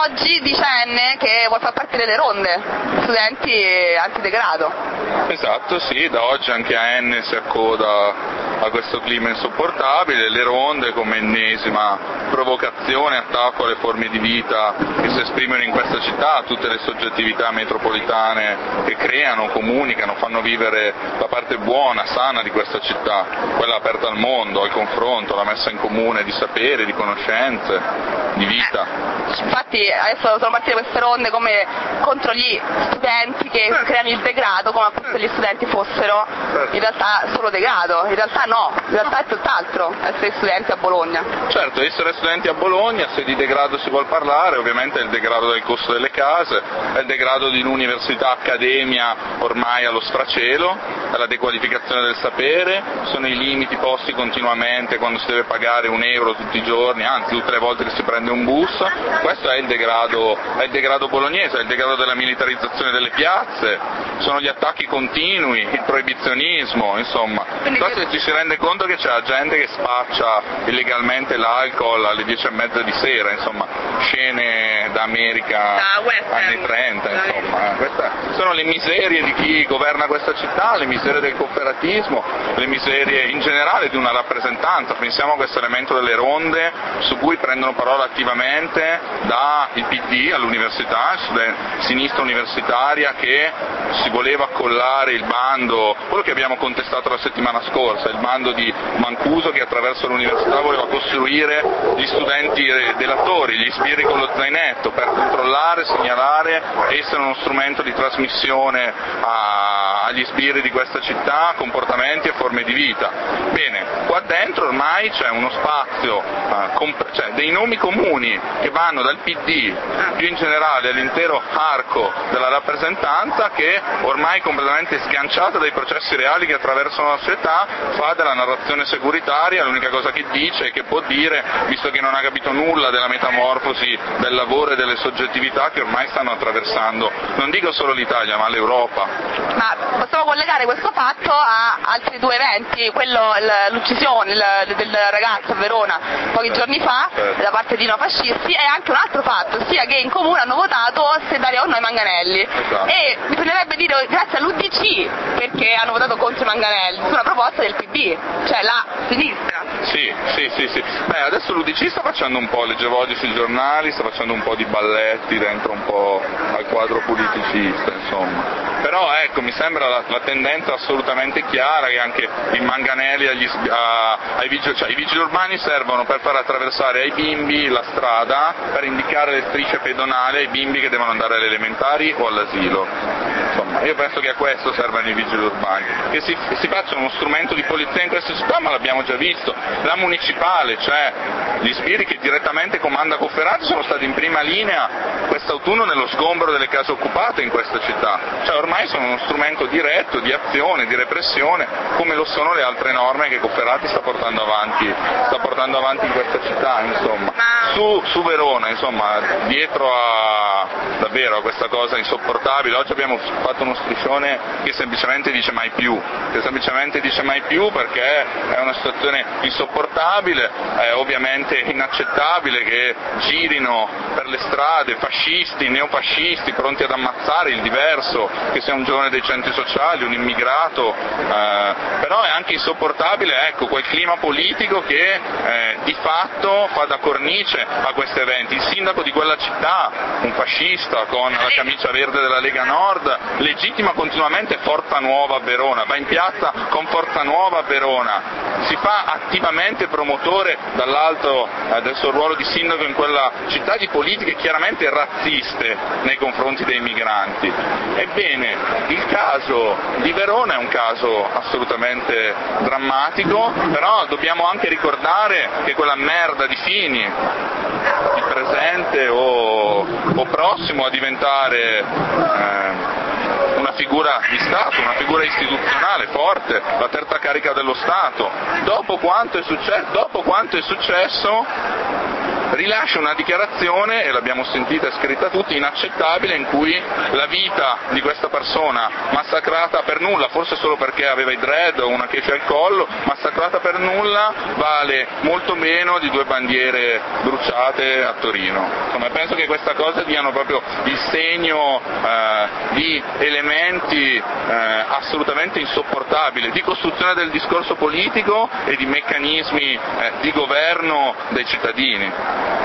oggi dice N che vuole far partire le ronde, studenti antidegrado. Esatto, sì, da oggi anche AN si accoda a questo clima insopportabile, le ronde come ennesima provocazione, attacco alle forme di vita che si esprimono in questa città, a tutte le soggettività metropolitane che creano, comunicano, fanno vivere la parte buona, sana di questa città, quella aperta al mondo, al confronto, la messa in comune di saperi, di conoscenze, di vita. Infatti adesso sono partite queste ronde come contro gli studenti che creano il degrado, come appunto gli studenti fossero in realtà solo degrado, in realtà no, in realtà è tutt'altro essere studenti a Bologna. Certo, essere studenti a Bologna, se di degrado si vuol parlare, ovviamente è il degrado del costo delle case, è il degrado di un'università accademia ormai allo sfracelo, è la dequalificazione del sapere, sono i limiti posti continuamente quando si deve pagare €1 tutti i giorni, anzi tutte le volte che si prende un bus, questo è il degrado bolognese, è il degrado della militarizzazione delle piazze, sono gli attacchi continui, il proibizionismo, insomma. So se ci si rende conto che c'è gente che spaccia illegalmente l'alcol alle 10:30 di sera, insomma, scene da America anni 30, insomma. Queste sono le miserie di chi governa questa città, le miserie del cooperativismo, le miserie in generale di una rappresentanza. Pensiamo a questo elemento delle ronde su cui prendono parola attivamente da il PD all'università, sinistra universitaria che si voleva accollare il bando, quello che abbiamo contestato la settimana scorsa, il bando di Mancuso che attraverso l'università voleva costruire gli studenti delatori, gli sbirri con lo zainetto per controllare, segnalare, essere uno strumento di trasmissione agli sbirri di questa città, comportamenti e forme di vita. Bene, qua dentro ormai c'è uno spazio, cioè dei nomi comuni che vanno dal PD più in generale all'intero arco della rappresentanza che ormai completamente sganciata dai processi reali che attraversano la società fa della narrazione securitaria l'unica cosa che dice e che può dire, visto che non ha capito nulla della metamorfosi del lavoro e delle soggettività che ormai stanno attraversando, non dico solo l'Italia ma l'Europa. Ma possiamo collegare questo fatto a altri due eventi, quello l'uccisione del ragazzo a Verona pochi giorni fa da parte di neofascisti e anche un altro fatto, ossia che in comune hanno votato se dare o no i manganelli. Esatto. E bisognerebbe dire grazie all'UDC perché hanno votato contro i manganelli, su una proposta del PD, cioè la sinistra. Sì. Beh, adesso l'UDC sta facendo un po', leggevo oggi sui giornali, sta facendo un po' di balletti dentro un po' al quadro politicista, insomma. Però ecco, mi sembra la tendenza assolutamente chiara che anche i manganelli ai vigili urbani servono per far attraversare ai bimbi la strada, per indicare le strisce pedonali ai bimbi che devono andare alle elementari o all'asilo. Insomma, io penso che a questo servano i vigili urbani, che si faccia uno strumento di polizia in questa città, ma l'abbiamo già visto. La municipale, cioè gli sbirri che direttamente comanda Cofferati, sono stati in prima linea quest'autunno nello sgombero delle case occupate in questa città. Cioè ormai sono uno strumento diretto di azione, di repressione, come lo sono le altre norme che Cofferati sta portando avanti in questa città, insomma. Su Verona, insomma, dietro davvero a questa cosa insopportabile, oggi abbiamo fatto uno striscione che semplicemente dice mai più, perché è una situazione insopportabile, è ovviamente inaccettabile che girino per le strade fascisti, neofascisti, pronti ad ammazzare il diverso, che sia un giovane dei centri sociali, un immigrato, però è anche insopportabile, ecco, quel clima politico che di fatto fa da cornice a questi eventi. Il sindaco di quella città, un fascista con la camicia verde della Lega Nord, legittima continuamente Forza Nuova a Verona, va in piazza con Forza Nuova a Verona, si fa attivamente promotore dall'alto del suo ruolo di sindaco in quella città di politiche chiaramente razziste nei confronti dei migranti. Ebbene, il caso di Verona è un caso assolutamente drammatico, però dobbiamo anche ricordare che quella merda di Fini, il presente o prossimo a diventare una figura di Stato, una figura istituzionale forte, la terza carica dello Stato, dopo quanto è successo rilascia una dichiarazione, e l'abbiamo sentita e scritta tutti, inaccettabile, in cui la vita di questa persona massacrata per nulla, forse solo perché aveva i dread o una chece al collo, massacrata per nulla, vale molto meno di 2 bandiere bruciate a Torino. Insomma, penso che questa cosa diano proprio il segno di elementi assolutamente insopportabili, di costruzione del discorso politico e di meccanismi di governo dei cittadini.